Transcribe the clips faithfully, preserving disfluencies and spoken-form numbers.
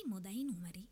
Timo dai numeri.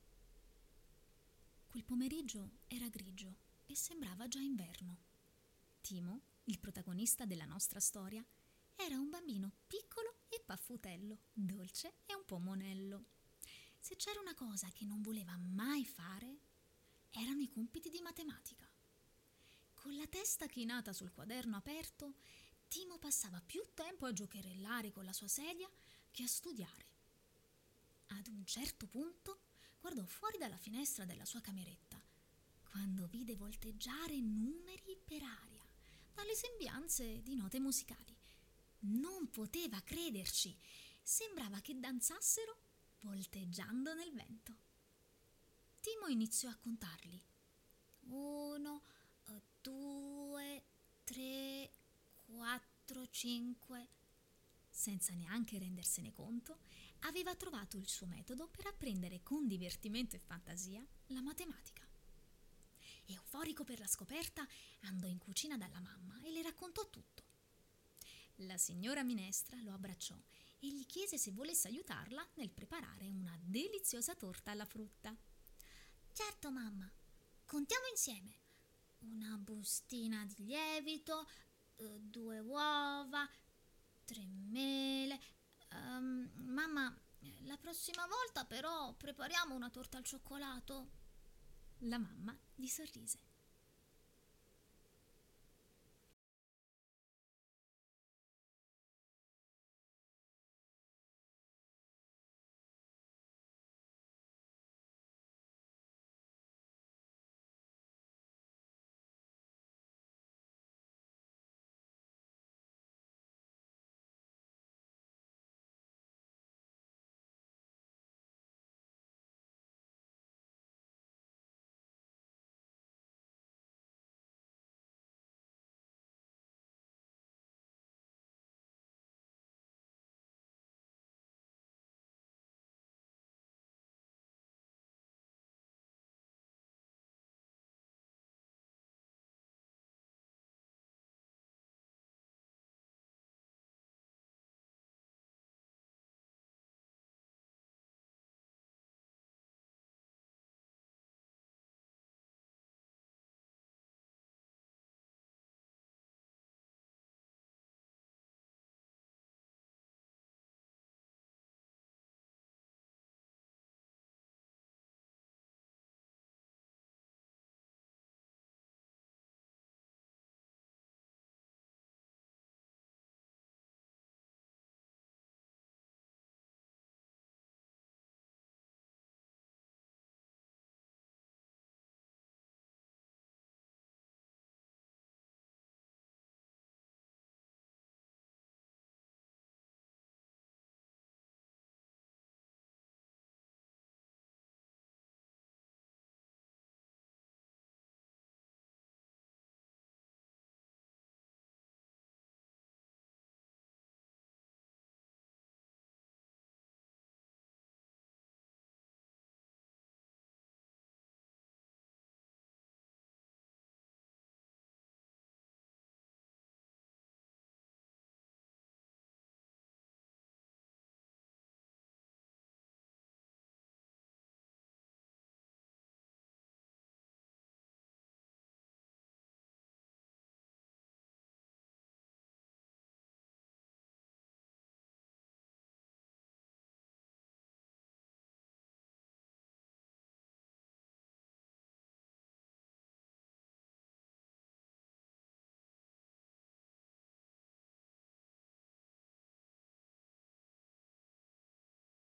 Quel pomeriggio era grigio e sembrava già inverno. Timo, il protagonista della nostra storia, era un bambino piccolo e paffutello, dolce e un po' monello. Se c'era una cosa che non voleva mai fare, erano i compiti di matematica. Con la testa chinata sul quaderno aperto, Timo passava più tempo a giocherellare con la sua sedia che a studiare. Ad un certo punto guardò fuori dalla finestra della sua cameretta, quando vide volteggiare numeri per aria, dalle sembianze di note musicali. Non poteva crederci, sembrava che danzassero volteggiando nel vento. Timo iniziò a contarli. Uno, due, tre, quattro, cinque. Senza neanche rendersene conto, aveva trovato il suo metodo per apprendere con divertimento e fantasia la matematica. Euforico per la scoperta, andò in cucina dalla mamma e le raccontò tutto. La signora Minestra lo abbracciò e gli chiese se volesse aiutarla nel preparare una deliziosa torta alla frutta. Certo, mamma, contiamo insieme. Una bustina di lievito, eh, due uova, tre mele. Ehm, mamma, la prossima volta però prepariamo una torta al cioccolato. La mamma gli sorrise.